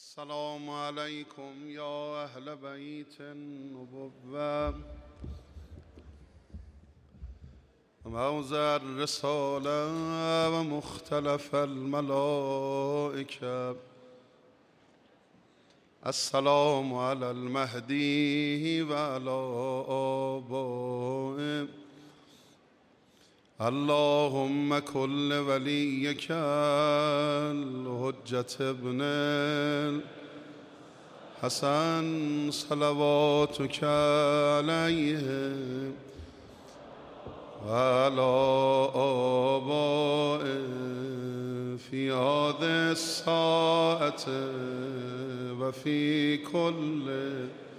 السلام عليكم يا أهل بيت النبوة موضع الرسالة ومختلف الملائكة. السلام على المهدي وعلى آبائه. اللهم كل وليك الحجة ابن الحسن صلواتك عليه وعلى آبائه في هذه الساعة وفي كل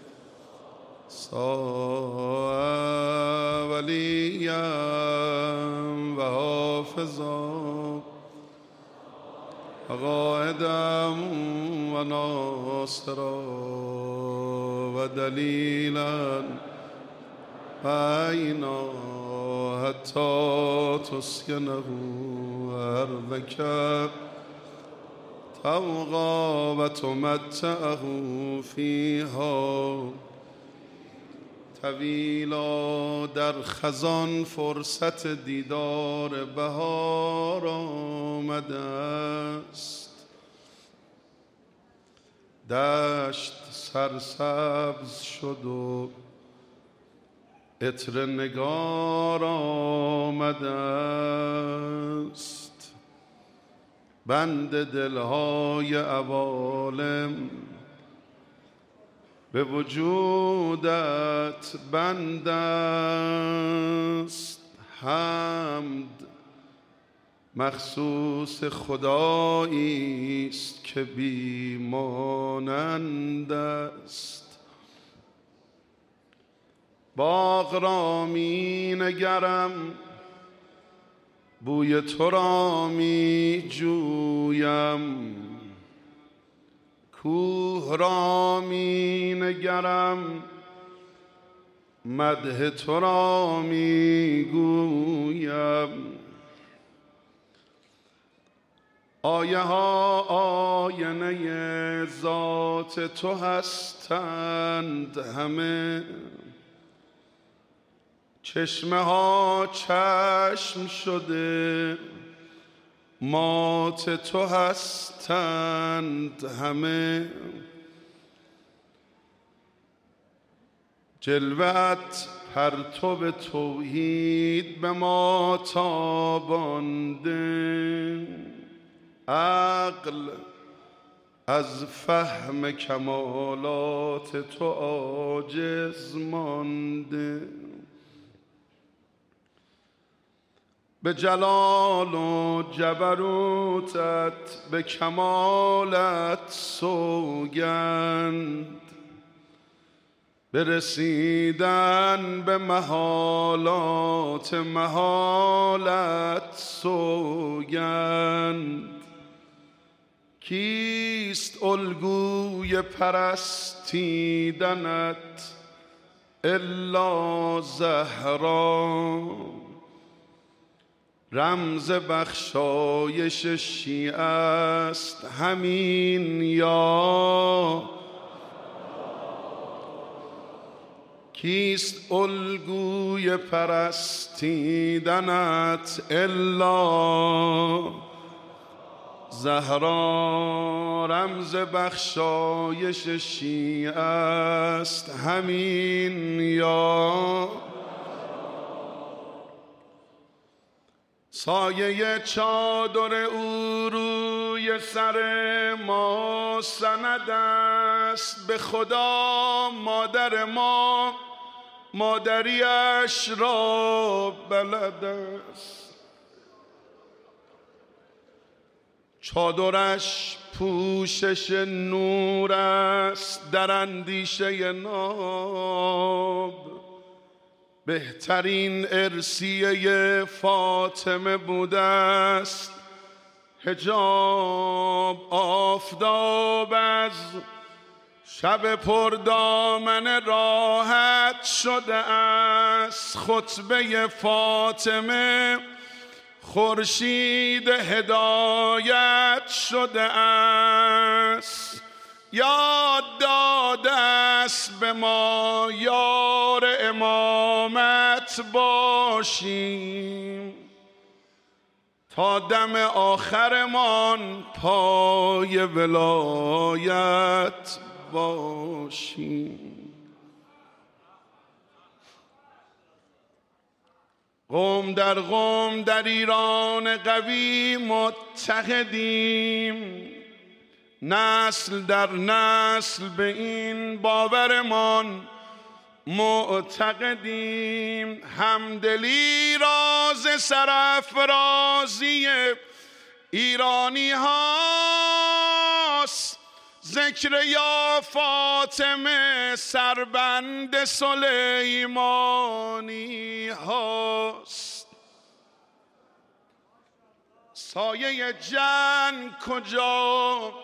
ساعة وليا وحافظا وقائدا وناصرا ودليلا عينا حتى تسكنه أرضك طوعا وتمتعه فيها طویلا. در خزان فرصت دیدار بهار آمده است، دشت سرسبز شد و عطر نگار آمده است. بند دلهای عوالم به وجودت بند است. حمد مخصوص خدایی است که بی مانند است. باغ را می نگرم، بوی تو را می جویم. کوه را می نگرم، مدح تو را می گویم. آیه ها آینه ذات تو هستند همه، چشمه ها چشم شده مات تو هستند همه. جلوت پرتو توحید به ما تابانده، عقل از فهم کمالات تو عاجز مانده. به جلال و جبروتت به کمالت سوگند، برسیدن به محالات محالت سوگند. کیست الگوی پرستیدنت الا زهرا؟ رمز بخشایش شیعه است همین یا. کیست الگوی پرستیدنت الا زهرا؟ رمز بخشایش شیعه است همین یا. سایه چادر او روی سر ما سند است. به خدا مادر ما مادریش را بلد است. چادرش پوشش نور است در اندیشه ناب. بهترین ارثیه فاطمه بوده است حجاب. آفتاب از شب پردامن راحت شده است. خطبه فاطمه خورشید هدایت شده است. یاد داده است به ما یار امامت باشیم، تا دم آخرمان پای ولایت باشیم. قوم در ایران قوی متحدیم، نسل در نسل به این باورمان معتقدیم. همدلی راز سرافرازی ایرانی هاست، ذکر یا فاطمه سربند سلیمانی هاست. سایه جنگ کجا،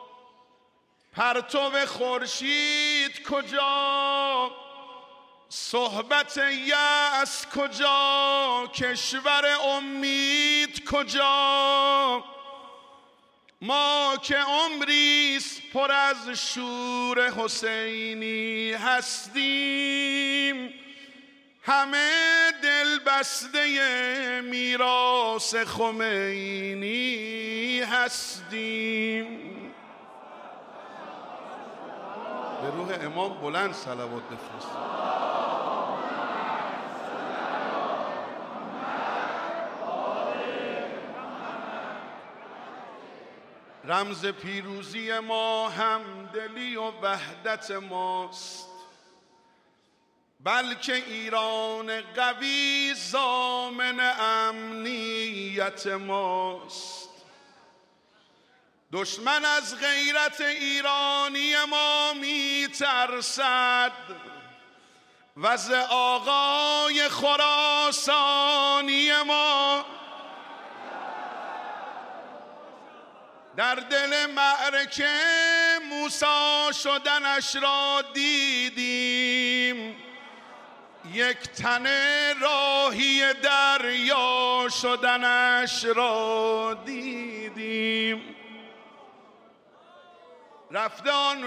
پرتو خورشید کجا، صحبت یأس کجا، کشور امید کجا؟ ما که عمریست پر از شور حسینی هستیم، همه دل بسته میراث خمینی هستیم. به روح امام بلند صلوات بفرست. رمز پیروزی ما همدلی و وحدت ماست، بلکه ایران قوی ضامن امنیت ماست. دشمن از غیرت ایرانی ما میترسد و از آقای خراسانی ما. در دل معرکه موسی شدنش را دیدیم، یک تنه راهی دریا شدنش را دیدیم. رفته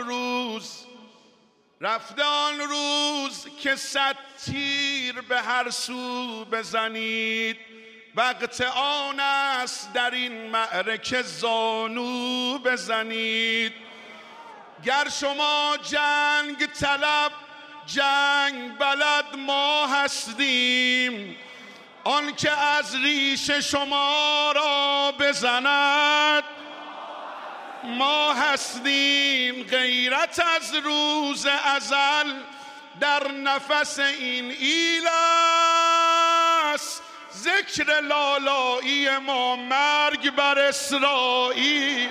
آن روز که 100 تیر به هر سو بزنید، وقت آن است در این معرکه زانو بزنید. گر شما جنگ طلب جنگ بلد ما هستیم، آن که از ریش شما را بزند ما هستیم. غیرت از روز ازل در نفس این ایل است، ذکر لالایی ما مرگ بر اسرائیل.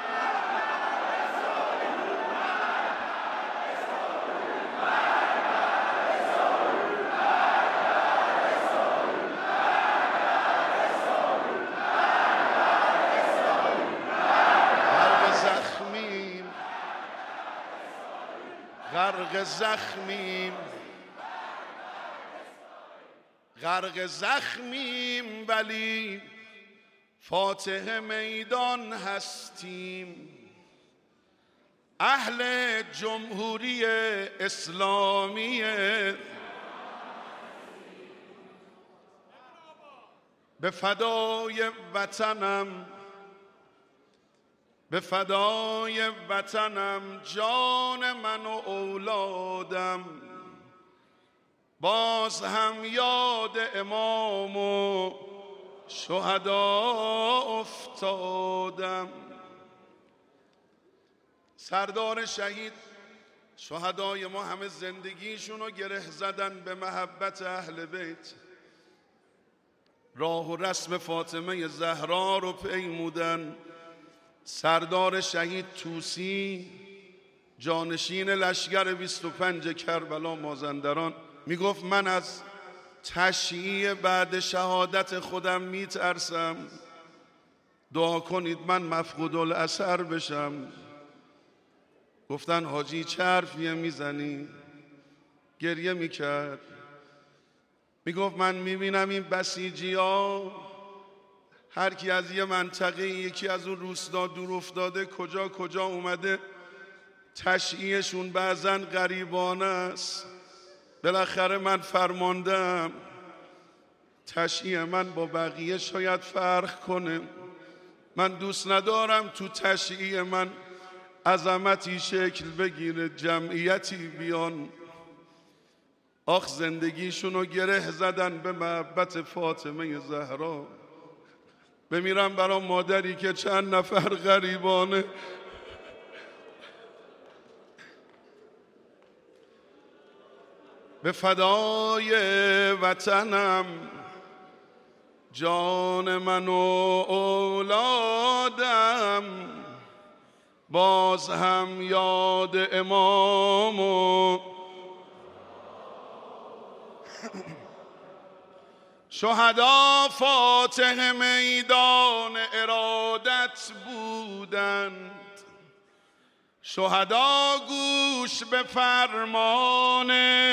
غرق زخمیم ولی فاتح میدان هستیم. اهل جمهوری اسلامی به فدای وطنم جان من و اولادم. باز هم یاد امام و شهدا افتادم. سردار شهید، شهدای ما همه زندگیشون رو گره زدن به محبت اهل بیت، راه و رسم فاطمه زهرا رو پیمودن. سردار شهید توسی، جانشین لشگر 25 کربلا مازندران، میگفت من از تشییع بعد شهادت خودم میترسم، دعا کنید من مفقود الاثر بشم. گفتن حاجی چه حرفیه میزنی؟ گریه میکرد، میگفت من میبینم این بسیجی ها هر کی از یه منطقه، یکی از اون روستا دور افتاده کجا اومده تشییعشون بعضن غریبانه است. بالاخره من فرماندم، تشییع من با بقیه شاید فرق کنه. من دوست ندارم تو تشییع من عظمتی شکل بگیره، جمعیتی بیان آخ زندگیشونو گره زدن به محبت فاطمه زهرا. بمیرم برا مادری که چند نفر غریبانه به فدای وطنم جان من و اولادم، باز هم یاد امام و شهدا فاتح میدان ارادت بودند. شهدا گوش به فرمان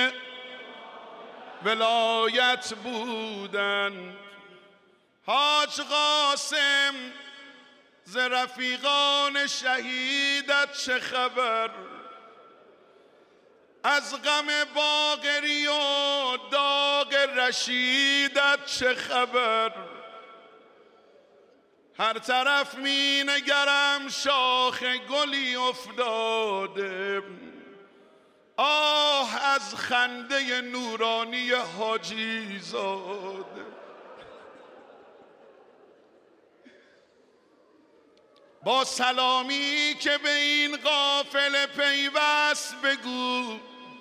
ولایت بودند. حاج قاسم ز رفیقان شهیدت چه خبر؟ از غم باقری و داغ رشیدت چه خبر؟ هر طرف می نگرم شاخ گلی افتاده، آه از خنده نورانی حاجی زاده. با سلامی که به این قافله پیوست بگو،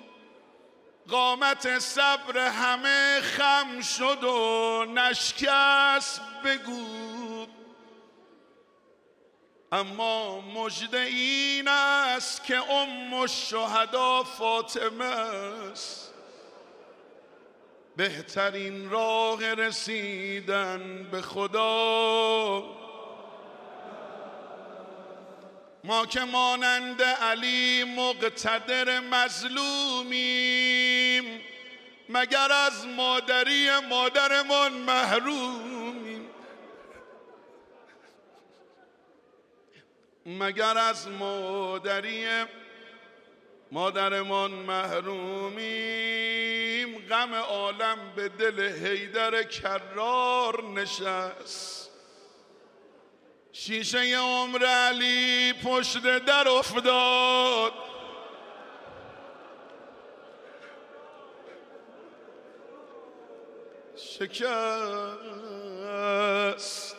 قامت صبر همه خم شد و نشکست بگو. اما مژده این است که ام الشهدا فاطمه است، بهترین راه رسیدن به خدا. ما که مانند علی مقتدر مظلومیم، مگر از مادری مادرمان محرومیم؟ مگر از مادری مادرمان محرومیم؟ غم عالم به دل حیدر کرار نشست. شیشه عمر علی پشت در افتاد، شکست.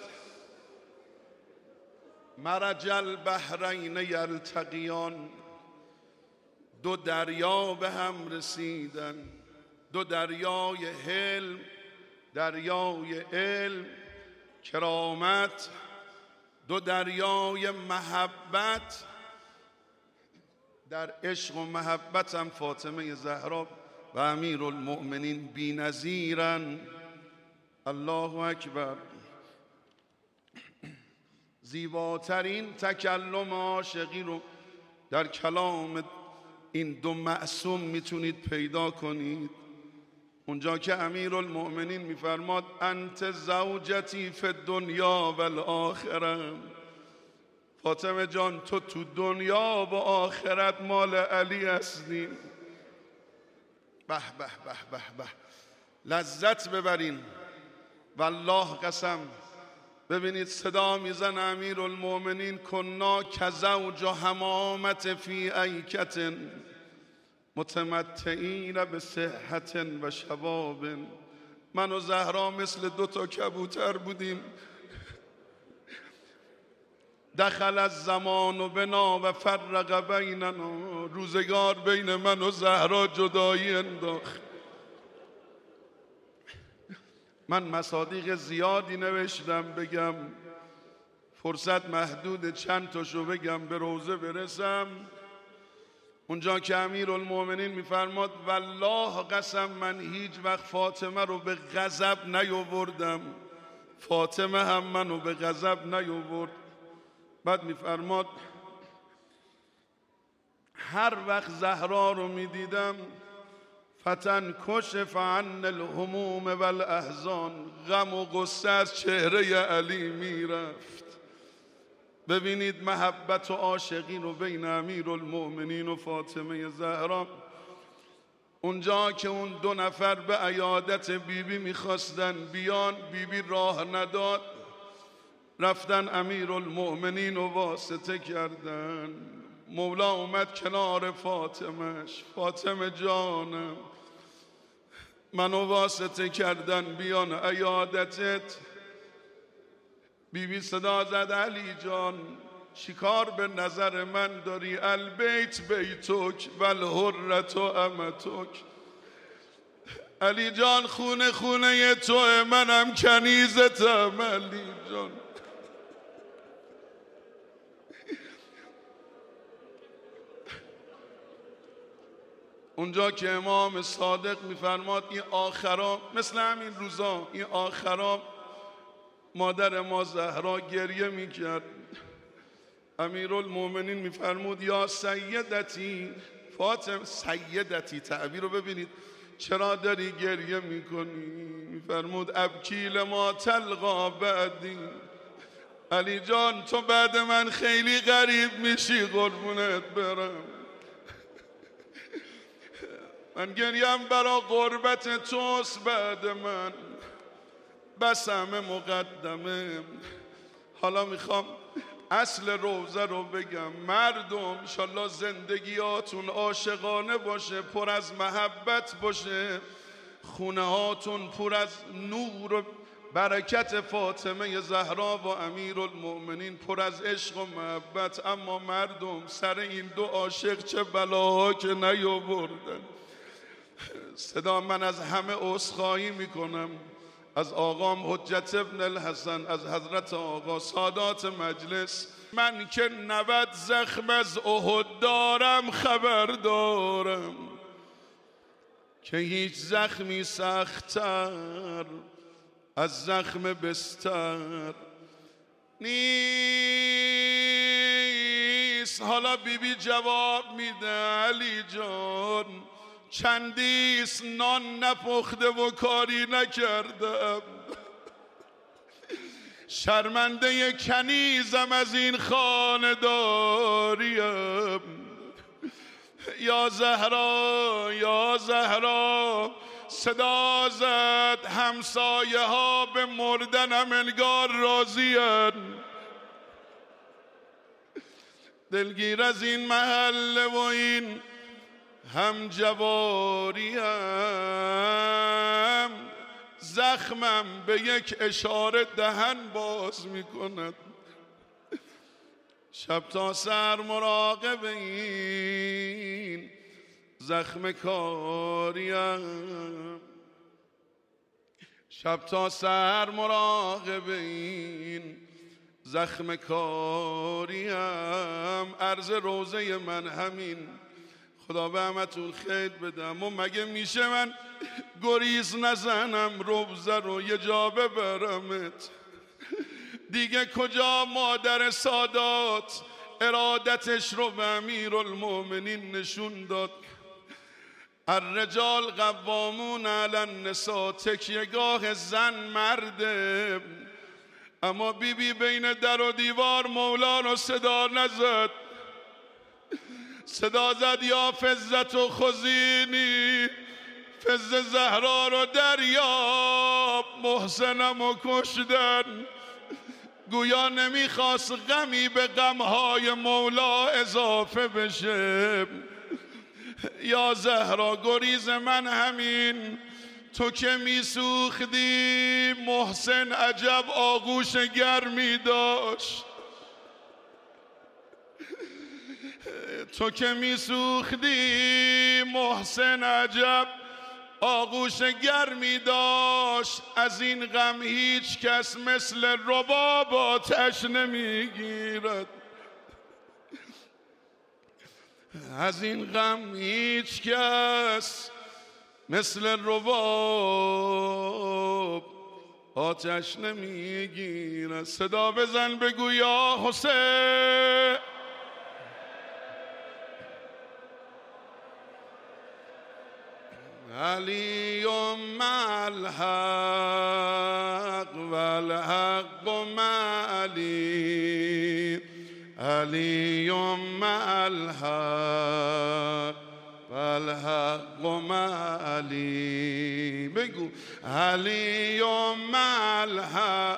مرج البحرین یلتقیان، دو دریا به هم رسیدن، دو دریای حلم، دریای علم کرامت، دو دریای محبت. در عشق و محبت هم فاطمه زهرا و امیرالمؤمنین بی‌نظیرن. الله اکبر. زیباترین تکلم عاشقی رو در کلام این دو معصوم میتونید پیدا کنید. اونجا که امیرالمؤمنین میفرماد انت زوجتی فی الدنیا و الاخره. فاطمه جان تو دنیا و آخرت مال علی هستی. به به به به به، لذت ببرین. والله قسم. ببینید صدا میزن امیرالمؤمنین کنا کزوج و حمامت فی ایکت متمتعین به صحت و شباب. من و زهرا مثل دوتا کبوتر بودیم. دخل الزمان و بنا و فرق بیننا. روزگار بین من و زهرا جدایی انداخت. من مصادیق زیادی نوشتم بگم، فرصت محدود، چند تاشو بگم به روزه برسم. اونجا که امیرالمؤمنین میفرماد والله قسم من هیچ وقت فاطمه رو به غضب نیاوردم، فاطمه هم منو به غضب نیاورد. بعد میفرماد هر وقت زهرا رو میدیدم فتن کشف عن الهموم و الاحزان، غم و غصه از چهره علی میرفت. ببینید محبت و عاشقی رو بین امیرالمؤمنین و فاطمه زهرا. اونجا که اون دو نفر به عیادت بیبی میخواستن بیان، بیبی راه نداد، رفتن امیرالمؤمنین و واسطه کردن. مولا اومد کنار فاطمهش، فاطمه جانم منو واسطه کردن بیان عیادتت. بیبی صدا زد علی جان چیکار به نظر من داری؟ البیت بیتک والحرة امتک. علی جان خونه خونه توه، منم کنیزتم علی جان. اونجا که امام صادق میفرماد این آخرا مثل همین روزا، این آخرا مادر ما زهرا گریه میکرد. امیرالمؤمنین میفرمود یا سیدتی فاطمه، سیدتی تعبیر رو ببینید، چرا داری گریه میکنی؟ میفرمود ابکی لما تلقا بعدی. علی جان تو بعد من خیلی غریب میشی قربونت برم. من گریم برا غربت توست بعد من، بس همه مقدمه. حالا میخوام اصل روزه رو بگم. مردم انشالله زندگیاتون عاشقانه باشه، پر از محبت باشه، خونه هاتون پر از نور و برکت فاطمه زهرا و امیرالمؤمنین پر از عشق و محبت. اما مردم سر این دو عاشق چه بلاها که نیاوردن. صدا من از همه عذرخواهی میکنم، از آقام حجت ابن الحسن، از حضرت آقا سادات مجلس. من که 90 زخم از احد دارم خبر دارم که هیچ زخمی سخت‌تر از زخم بستر نیست. حالا بیبی جواب میده علی جان چندیست نان نپخته و کاری نکردم، شرمنده کنیزم از این خانه‌داریم. یا زهرا یا زهرا صدا زد همسایه ها به مردنم انگار راضی‌اند. دلگیر از این محله و این هم جواریم، زخمم به یک اشاره دهن باز می کند. شب تا سر مراقب این زخم کاریم، شب تا سر مراقب این زخم کاریم. عرض روزه من همین. خدا به همتون خیر بدم. و مگه میشه من گریز نزنم روزه رو یه جا ببرمت؟ دیگه کجا مادر سادات ارادتش رو به امیرالمؤمنین نشون داد؟ الرجال قوامون علی النساء، تکیهگاه زن مرده. اما بیبی بین در و دیوار مولا رو صدا نزد، صدا زد یا فزت و خزینی، فز زهرا رو دریاب، محسنم و کشدن. گویا نمیخواست غمی به غمهای مولا اضافه بشه. یا زهرا گریز من همین، تو که میسوختی محسن عجب آغوش گرمی داشت، تو که میسوختی محسن عجب آغوش گرمی داشت. از این غم هیچ کس مثل رباب آتش نمیگیرد، از این غم هیچ کس مثل رباب آتش نمیگیرد. صدا بزن بگو یا حسین. علی مع الحق والحق مع علی. علی مع الحق والحق مع علی. بگو علی مع الحق.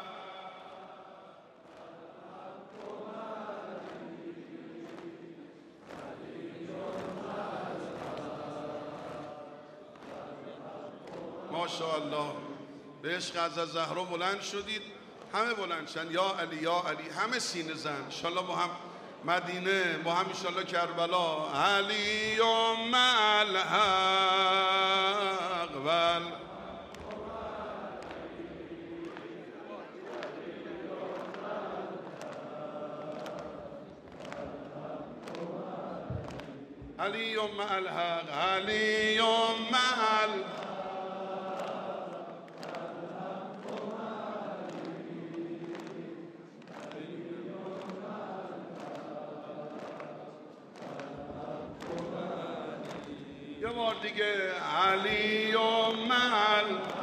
ماشاءالله به عشق از زهرا بلند شدید. همه بلند شن یا علی یا علی، همه سینه زن. انشالله با هم مدینه، با هم انشالله کربلا. علی مع الحق علی مع الحق علی مع الحق. یه بار دیگه علی مع الحق.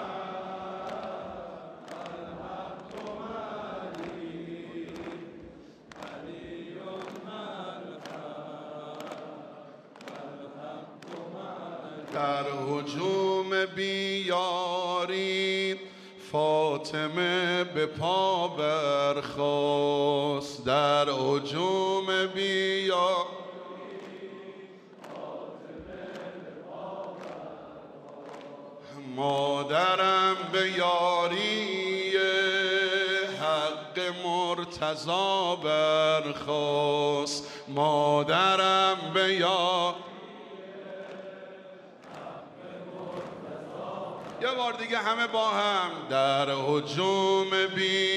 در هجوم بیاری فاطمه به پا برخاست. در هجوم بیاری مادرم به یاری حق مرتضی برخاست. مادرم به یاری. یه بار دیگه همه با هم. در هجوم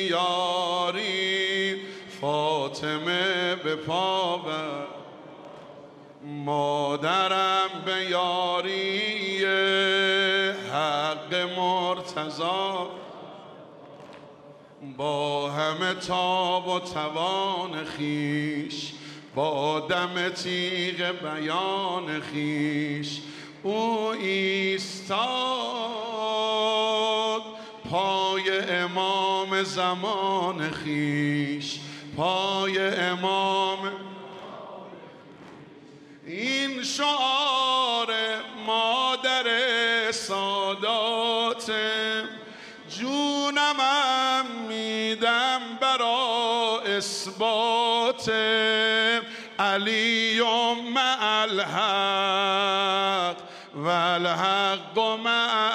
بیاری فاطمه به پا بر. مادرم به یاری حق مرتضی. با همه تاب و توان خیش، با دم تیغ بیان خیش او ایستاد پای امام زمان خیش. پای امام. این شعار مادر سادات، جونمم میدم برا اثبات. علی مع الحق والحق مع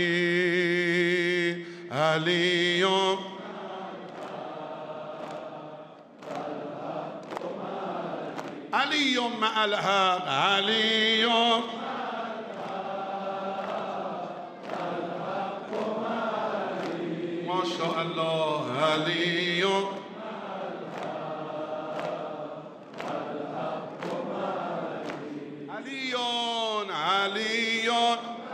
علی. علی علی مع الحق علی. ما شاء الله علی. علیون علیون.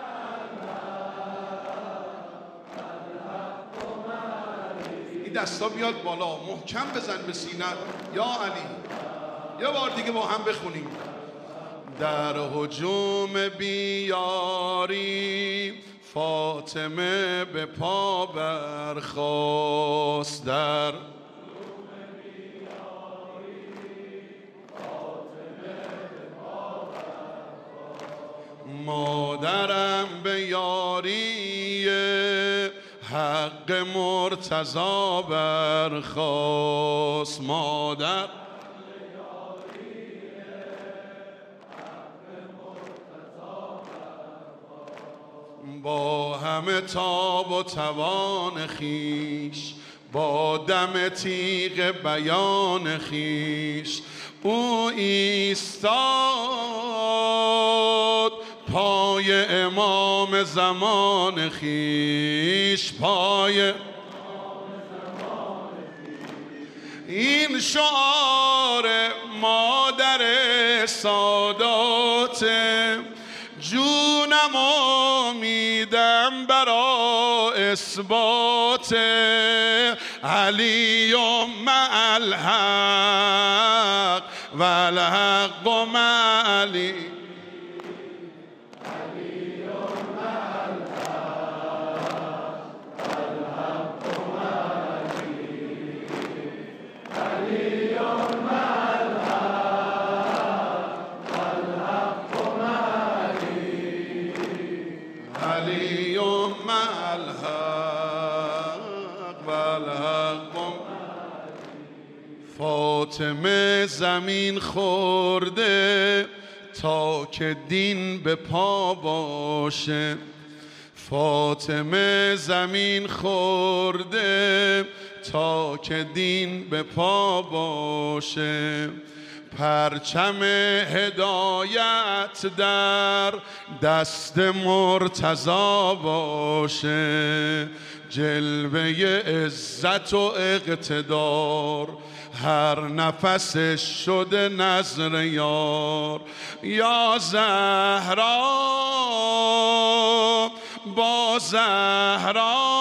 این دستا بیاد بالا، محکم بزن به سینه. یا علی. یه بار دیگه با هم بخونیم. در هجوم بیاری فاطمه به پا برخاست. در مادرم به یاری حق مرتضی برخاست. مادر با همه تاب و توان خیش، با دم تیغ بیان خیش او ایستاد پای امام زمان خیش. پای این شعار مادر سادات، جونمو میدم برا اثبات. علی مع الحق والحق مع علی. علی مع فاطمه زمین خورده تا که دین به پا باشه، فاطمه زمین خورده تا که دین به پا باشه، پرچم هدایت در دست مرتضی باشه، جلوه عزت و اقتدار هر نفسش شده نظر یار. یا زهرا با زهرا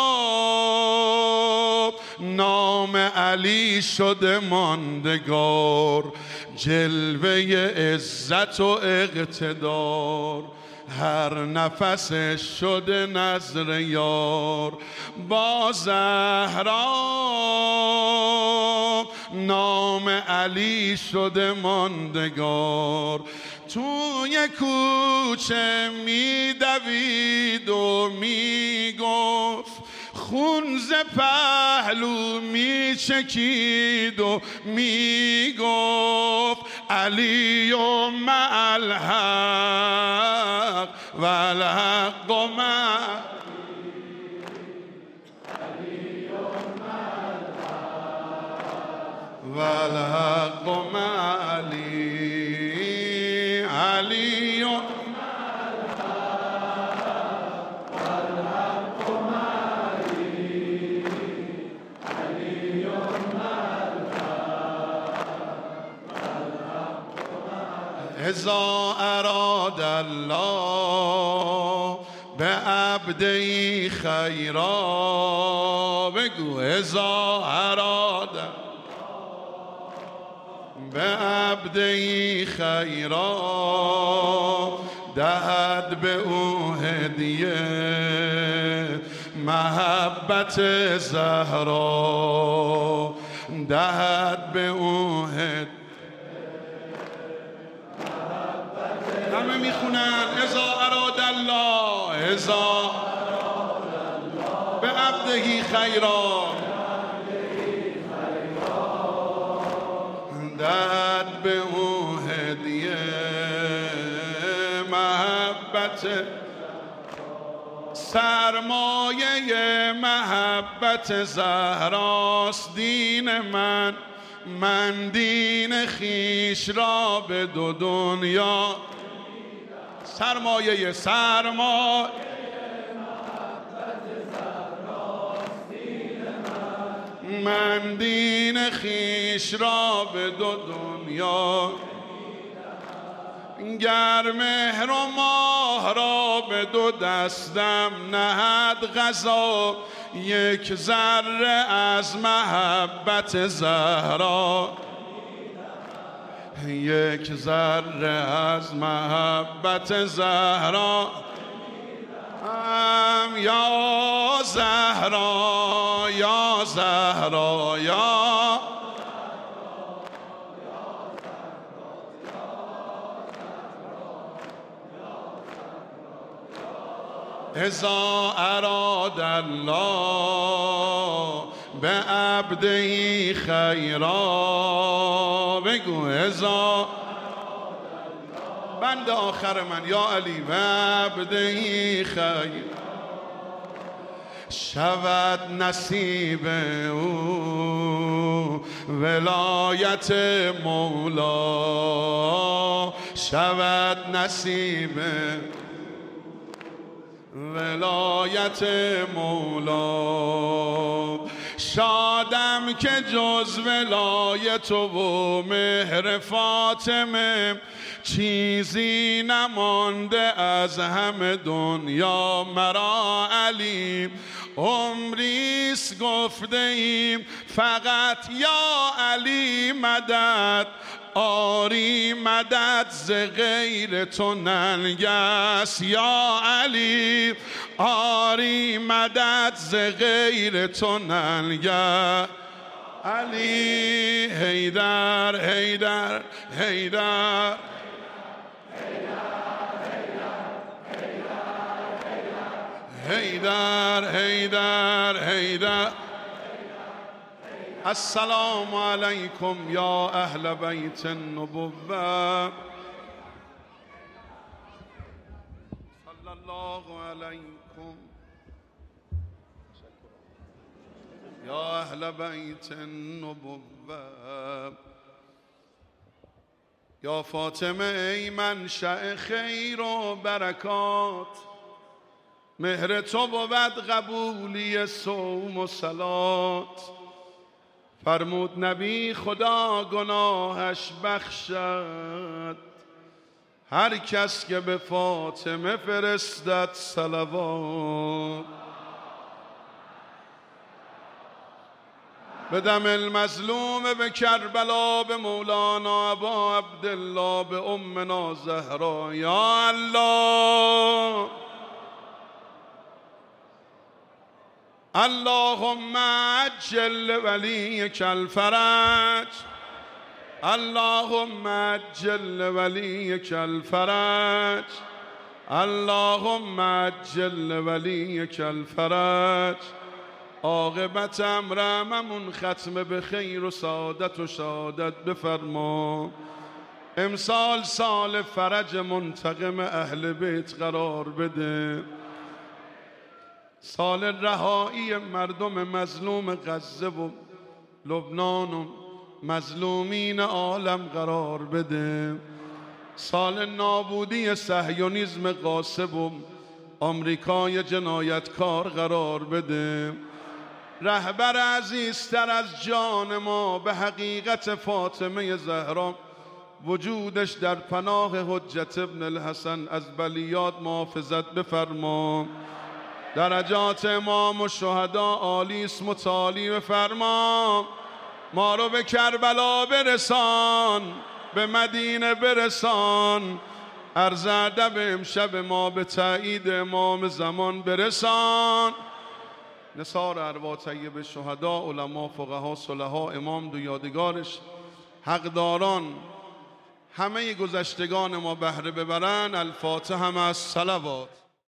نام علی شده ماندگار، جلوه عزت و اقتدار هر نفسش شده نظر یار. با زهرا نام علی شده ماندگار، توی کوچه میدوید و میگفت، خون ز پهلو میچکید و میگفت، علی و مع الحق و الحق مع و الحق مع علی، علی و اذا اراد الله به عبده خیرا، بگو اذا اراد به عبده خیرا، دهد به او هدیه محبت زهرا، دهد به او هدیه. همه میخونن اذا اراد الله، اذا به عبده خیرا، دهد به او هدیه محبت، سرمایه محبت زهراست دین من، من دین خیش را به دو دنیا، سرمایه محبت زهراست دین من دین خیش را به دو دنیا، گر مهر و ماه را به دو دستم نهد قضا، یک ذره از محبت زهرا، یک ذره از محبت زهرا، یا زهرا یا زهرا یا اذا اراد الله به عبده خیرا، بگو اذا بند آخر من یا علی به عبده خیر، شود نصیب او ولایت مولا، شود نصیب ولایت مولا، شادم که جز ولایت و مهر فاطمه چیزی نمانده از همه دنیا مرا علی، عمریست گفته ایم فقط یا علی مدد، آری مدد ز غیر تو ننگس یا علی، آری مدد ز غیر تو ننگس علی. حیدر حیدر حیدر حیدر حیدر حیدر السلام علیکم یا اهل بیت النبوة صلی الله علیکم یا اهل بیت النبوة. یا فاطمه ای منشأ خیر و برکات، مهر تو بود قبولی صوم و صلات. فرمود نبی خدا گناهش بخشد، هر کس که به فاطمه فرستد صلوات. به دم المظلوم به کربلا، به مولانا ابا عبدالله، به امنا زهرا. یا الله اللهم عجل ولیک الفرج، اللهم عجل ولیک الفرج، اللهم عجل ولیک الفرج. عاقبت امرممون ختم به خیر و سعادت و شهادت بفرما. امسال سال فرج منتقم اهل بیت قرار بده، سال رهایی مردم مظلوم غزه و لبنان و مظلومین عالم قرار بده، سال نابودی صهیونیسم غاصب و آمریکای جنایتکار قرار بده. رهبر عزیزتر از جان ما به حقیقت فاطمه زهرا، وجودش در پناه حجت ابن الحسن، از بلیات محافظت بفرما. درجات امام و شهدا عالی اسم و تعالی بفرما. ما رو به کربلا برسان، به مدینه برسان. عرض ادب امشب ما به تایید امام زمان برسان. نثار ارواح طیب شهدا، علما، فقها، صلحا، امام دو یادگارش، حقداران، همه گذشتگان ما بهره ببرن. الفاتحه مع الصلوات.